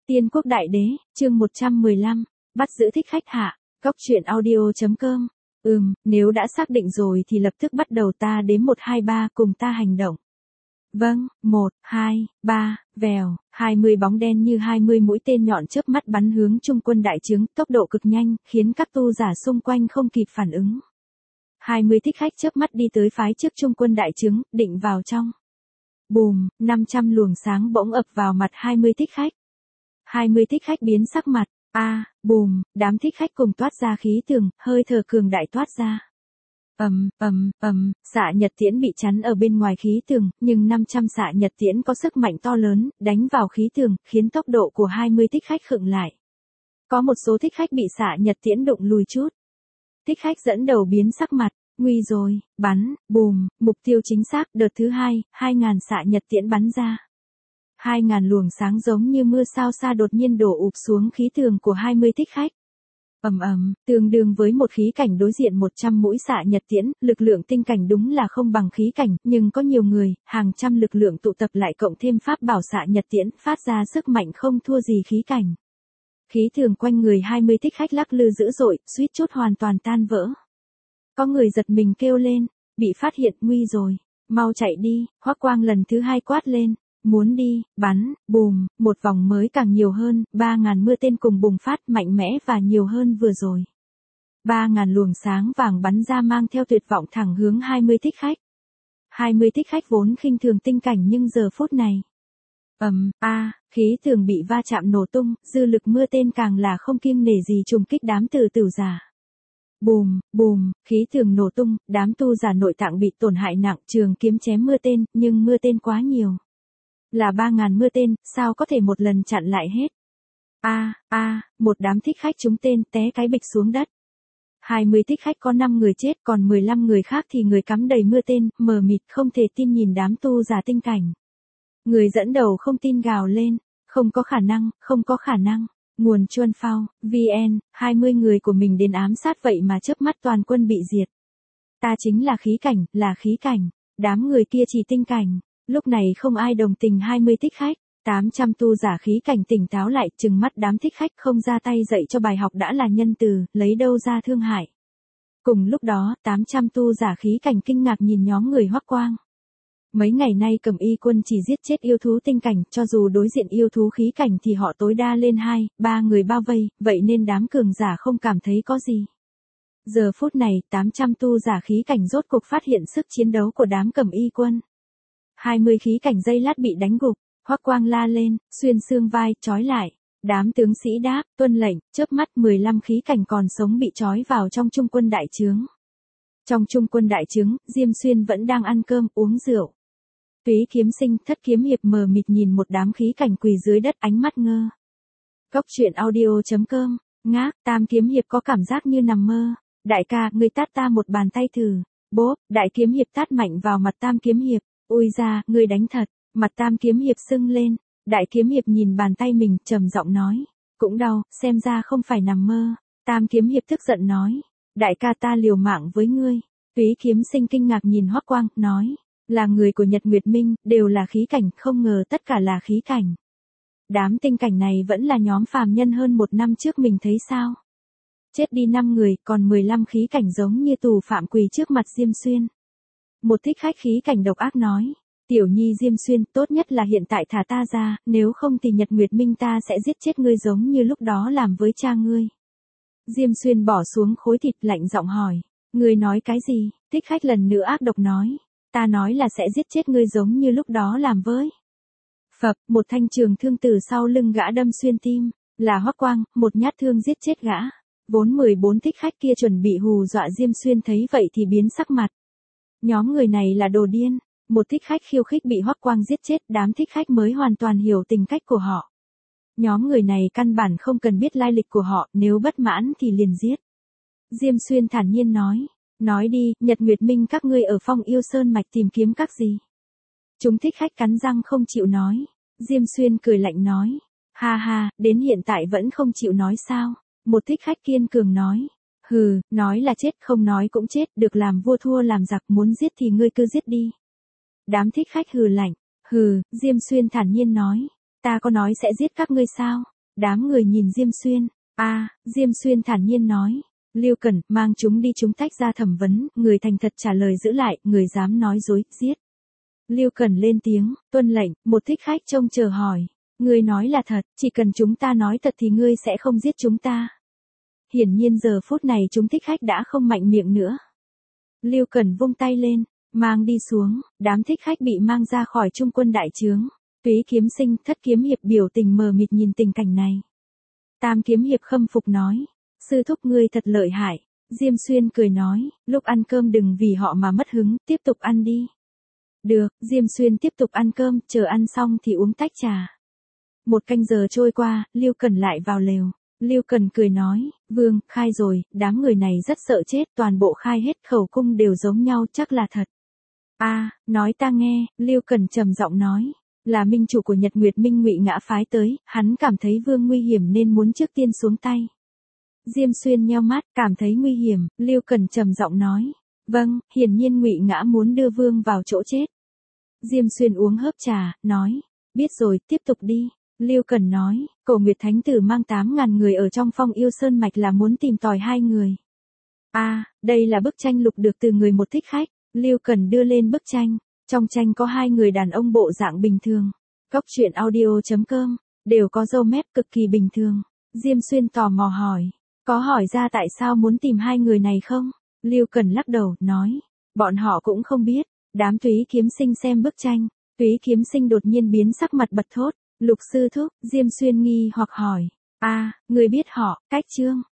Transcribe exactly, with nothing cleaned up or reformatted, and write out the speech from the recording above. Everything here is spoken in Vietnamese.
Tiên quốc đại đế, chương một trăm mười lăm, bắt giữ thích khách hạ, góc truyện audio chấm com. Ừm, nếu đã xác định rồi thì lập tức bắt đầu, ta đếm một hai ba cùng ta hành động. Vâng, một, hai, ba, vèo, hai mươi bóng đen như hai mươi mũi tên nhọn chớp mắt bắn hướng trung quân đại trướng, tốc độ cực nhanh, khiến các tu giả xung quanh không kịp phản ứng. hai mươi thích khách chớp mắt đi tới phái trước trung quân đại trướng, định vào trong. Bùm, năm trăm luồng sáng bỗng ập vào mặt hai mươi thích khách. hai mươi thích khách biến sắc mặt, a, à, bùm, đám thích khách cùng toát ra khí tường, hơi thở cường đại toát ra. Ầm, ầm, ầm, xạ nhật tiễn bị chắn ở bên ngoài khí tường, nhưng năm trăm xạ nhật tiễn có sức mạnh to lớn, đánh vào khí tường, khiến tốc độ của hai mươi thích khách khựng lại. Có một số thích khách bị xạ nhật tiễn đụng lùi chút. Thích khách dẫn đầu biến sắc mặt, nguy rồi, bắn, bùm, mục tiêu chính xác, đợt thứ hai, hai ngàn xạ nhật tiễn bắn ra. Hai ngàn luồng sáng giống như mưa sao xa đột nhiên đổ ụp xuống khí tường của hai mươi thích khách. Ầm ầm, tương đương với một khí cảnh đối diện một trăm mũi xạ nhật tiễn, lực lượng tinh cảnh đúng là không bằng khí cảnh, nhưng có nhiều người, hàng trăm lực lượng tụ tập lại cộng thêm pháp bảo xạ nhật tiễn, phát ra sức mạnh không thua gì khí cảnh. Khí tường quanh người hai mươi thích khách lắc lư dữ dội, suýt chút hoàn toàn tan vỡ. Có người giật mình kêu lên, bị phát hiện, nguy rồi, mau chạy đi. Hoắc Quang lần thứ hai quát lên, muốn đi, bắn, bùm, một vòng mới càng nhiều hơn, ba ngàn mưa tên cùng bùng phát mạnh mẽ và nhiều hơn vừa rồi. ba ngàn luồng sáng vàng bắn ra mang theo tuyệt vọng thẳng hướng hai mươi thích khách. hai mươi thích khách vốn khinh thường tinh cảnh nhưng giờ phút này. Ầm, a, à, khí tường bị va chạm nổ tung, dư lực mưa tên càng là không kiêng nể gì trùng kích đám tử tử giả. Bùm, bùm, khí tường nổ tung, đám tu giả nội tạng bị tổn hại nặng, trường kiếm chém mưa tên, nhưng mưa tên quá nhiều. Là ba ngàn mưa tên, sao có thể một lần chặn lại hết. A, a, một đám thích khách trúng tên, té cái bịch xuống đất. hai mươi thích khách có năm người chết, còn mười lăm người khác thì người cắm đầy mưa tên, mờ mịt không thể tin nhìn đám tu giả tinh cảnh. Người dẫn đầu không tin gào lên, không có khả năng, không có khả năng. Nguồn Chuan Phao, vê en, hai mươi người của mình đến ám sát vậy mà chớp mắt toàn quân bị diệt. Ta chính là khí cảnh, là khí cảnh, đám người kia chỉ tinh cảnh. Lúc này không ai đồng tình hai mươi thích khách, tám trăm tu giả khí cảnh tỉnh táo lại, trừng mắt đám thích khách không ra tay dạy cho bài học đã là nhân từ, lấy đâu ra thương hại. Cùng lúc đó, tám trăm tu giả khí cảnh kinh ngạc nhìn nhóm người Hoắc Quang. Mấy ngày nay Cẩm Y quân chỉ giết chết yêu thú tinh cảnh, cho dù đối diện yêu thú khí cảnh thì họ tối đa lên hai, ba người bao vây, vậy nên đám cường giả không cảm thấy có gì. Giờ phút này, tám trăm tu giả khí cảnh rốt cục phát hiện sức chiến đấu của đám Cẩm Y quân. hai mươi khí cảnh giây lát bị đánh gục, Hoắc Quang la lên, xuyên xương vai, trói lại. Đám tướng sĩ đáp, tuân lệnh, chớp mắt mười lăm khí cảnh còn sống bị trói vào trong trung quân đại trướng. Trong trung quân đại trướng, Diêm Xuyên vẫn đang ăn cơm, uống rượu. Túy Kiếm Sinh, Thất Kiếm Hiệp mờ mịt nhìn một đám khí cảnh quỳ dưới đất, ánh mắt ngơ. Góc truyện audio chấm com, ngác, Tam Kiếm Hiệp có cảm giác như nằm mơ. Đại ca, người tát ta một bàn tay thử. Bốp, Đại Kiếm Hiệp tát mạnh vào mặt Tam Kiếm Hiệp. Ui ra, ngươi đánh thật. Mặt Tam Kiếm Hiệp sưng lên. Đại Kiếm Hiệp nhìn bàn tay mình, trầm giọng nói. Cũng đau, xem ra không phải nằm mơ. Tam Kiếm Hiệp tức giận nói. Đại ca, ta liều mạng với ngươi. Túy Kiếm Sinh kinh ngạc nhìn Hoắc Quang, nói. Là người của Nhật Nguyệt Minh, đều là khí cảnh, không ngờ tất cả là khí cảnh. Đám tinh cảnh này vẫn là nhóm phàm nhân hơn một năm trước mình thấy sao. Chết đi năm người, còn mười lăm khí cảnh giống như tù phạm quỳ trước mặt Diêm Xuyên. Một thích khách khí cảnh độc ác nói. Tiểu nhi Diêm Xuyên, tốt nhất là hiện tại thả ta ra, nếu không thì Nhật Nguyệt Minh ta sẽ giết chết ngươi giống như lúc đó làm với cha ngươi. Diêm Xuyên bỏ xuống khối thịt lạnh giọng hỏi. Ngươi nói cái gì? Thích khách lần nữa ác độc nói. Ta nói là sẽ giết chết ngươi giống như lúc đó làm với. Phập, một thanh trường thương từ sau lưng gã đâm xuyên tim, là Hoắc Quang, một nhát thương giết chết gã. Vốn mười bốn thích khách kia chuẩn bị hù dọa Diêm Xuyên thấy vậy thì biến sắc mặt. Nhóm người này là đồ điên, một thích khách khiêu khích bị Hoắc Quang giết chết, đám thích khách mới hoàn toàn hiểu tình cách của họ. Nhóm người này căn bản không cần biết lai lịch của họ, nếu bất mãn thì liền giết. Diêm Xuyên thản nhiên nói. Nói đi, Nhật Nguyệt Minh các ngươi ở Phong Yêu Sơn mạch tìm kiếm các gì? Chúng thích khách cắn răng không chịu nói. Diêm Xuyên cười lạnh nói. Ha ha, đến hiện tại vẫn không chịu nói sao? Một thích khách kiên cường nói. Hừ, nói là chết, không nói cũng chết, được làm vua thua làm giặc, muốn giết thì ngươi cứ giết đi. Đám thích khách hừ lạnh. Hừ, Diêm Xuyên thản nhiên nói. Ta có nói sẽ giết các ngươi sao? Đám người nhìn Diêm Xuyên. A, Diêm Xuyên thản nhiên nói. Lưu Cẩn, mang chúng đi chúng tách ra thẩm vấn, người thành thật trả lời giữ lại, người dám nói dối, giết. Lưu Cẩn lên tiếng, tuân lệnh, một thích khách trông chờ hỏi. Ngươi nói là thật, chỉ cần chúng ta nói thật thì ngươi sẽ không giết chúng ta. Hiển nhiên giờ phút này chúng thích khách đã không mạnh miệng nữa. Lưu Cẩn vung tay lên, mang đi xuống, đám thích khách bị mang ra khỏi trung quân đại trướng. Túy Kiếm Sinh, Thất Kiếm Hiệp biểu tình mờ mịt nhìn tình cảnh này. Tam Kiếm Hiệp khâm phục nói, sư thúc ngươi thật lợi hại. Diêm Xuyên cười nói, lúc ăn cơm đừng vì họ mà mất hứng, tiếp tục ăn đi. Được, Diêm Xuyên tiếp tục ăn cơm, chờ ăn xong thì uống tách trà. Một canh giờ trôi qua, Lưu Cẩn lại vào lều. Lưu Cẩn cười nói, vương, khai rồi, đám người này rất sợ chết, toàn bộ khai hết khẩu cung đều giống nhau, chắc là thật. A, nói ta nghe, Lưu Cẩn trầm giọng nói, là minh chủ của Nhật Nguyệt Minh Ngụy Ngã phái tới, hắn cảm thấy vương nguy hiểm nên muốn trước tiên xuống tay. Diêm Xuyên nheo mắt, cảm thấy nguy hiểm, Lưu Cẩn trầm giọng nói, vâng, hiển nhiên Ngụy Ngã muốn đưa vương vào chỗ chết. Diêm Xuyên uống hớp trà, nói, biết rồi, tiếp tục đi. Lưu Cẩn nói, Cổ Nguyệt Thánh Tử mang tám ngàn người ở trong Phong Yêu Sơn Mạch là muốn tìm tòi hai người. A, à, đây là bức tranh lục được từ người một thích khách. Lưu Cẩn đưa lên bức tranh. Trong tranh có hai người đàn ông bộ dạng bình thường. Góc truyện audio chấm com, đều có râu mép cực kỳ bình thường. Diêm Xuyên tò mò hỏi, có hỏi ra tại sao muốn tìm hai người này không? Lưu Cẩn lắc đầu, nói, bọn họ cũng không biết. Đám Túy Kiếm Sinh xem bức tranh, Túy Kiếm Sinh đột nhiên biến sắc mặt bật thốt. Lục sư thúc, Diêm Xuyên nghi hoặc hỏi, a, à, người biết họ, Cách Trương.